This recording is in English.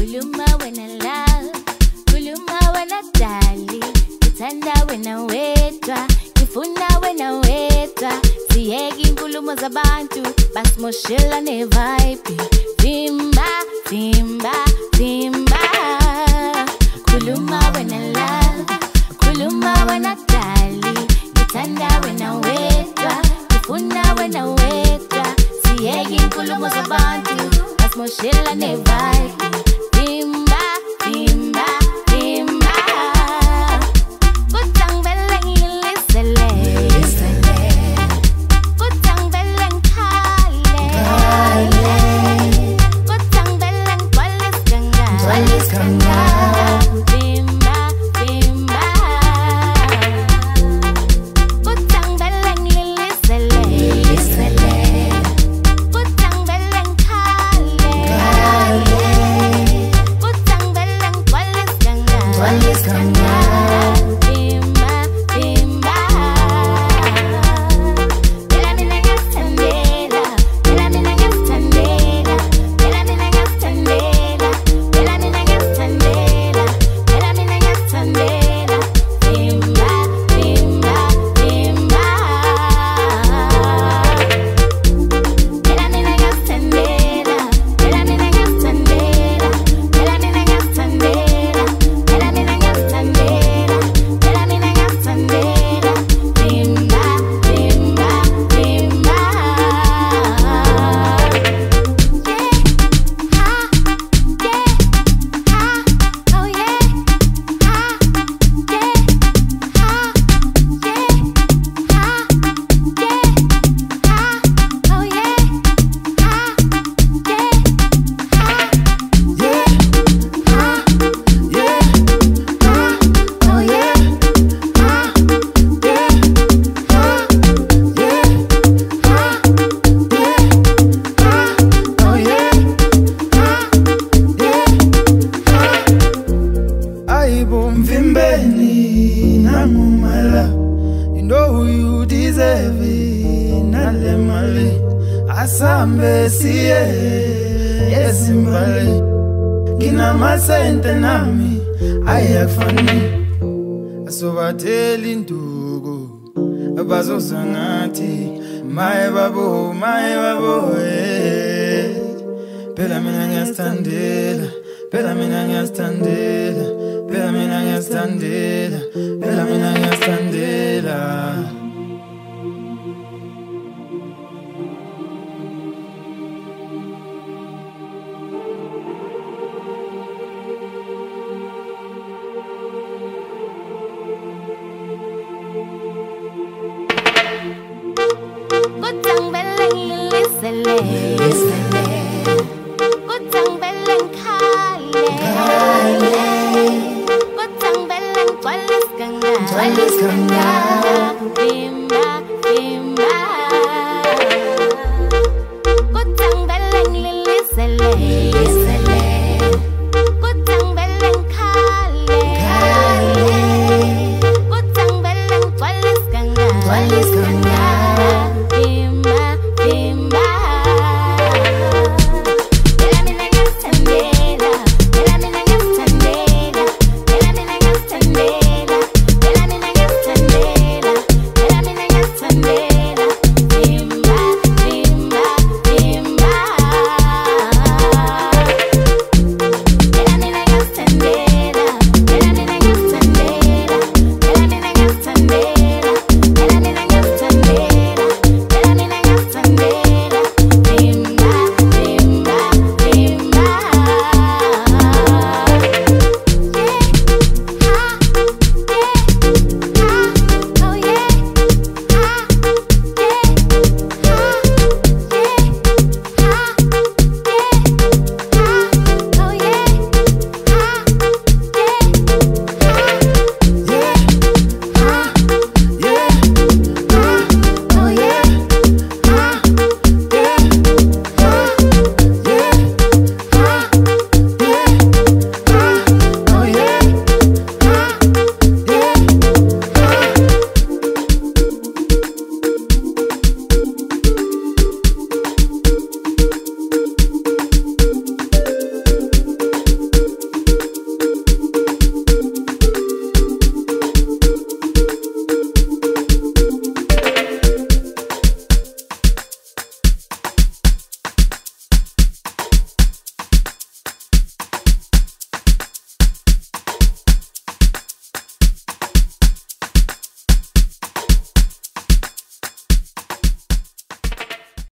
Kuluma when I love, kuluma when I dali, Kitanda when I wetwa, Kifuna when I wetwa, Siyegi nkulumo zabantu, Bas moshela ne vibe, Fimba, fimba, fimba. Kuluma when I love, kuluma when I dali, Kitanda when I wetwa, Kifuna when I wetwa, Siyegi nkulumo zabantu, Bas moshela ne vibe. Bimba, bimba, bimba. Kutang beleng ilisele, kutang beleng kale, kutang beleng walis kanga. Bimba, bimba. Kutang beleng ilisele, kutang beleng kale. Walis kanga, bimba, bimba. Bela mina ngastandela, bela mina ngastandela, bela mina ngastandela, bela mina ngastandela, bela mina ngastandela. Bimba, bimba, bimba. Bela mina ngastandela, bela mina ngastandela, bela mina ngastandela. Mvimbeni namumala, you know who you deserve it. Nale mali asambe siye yesimbali gina masente nami ayafani asobateli ndugu abazozangathi my babo Phela mina ngiyastandela, phela mina ngiyastandela, phela mina ngiyastandela, phela mina ngiyastandela.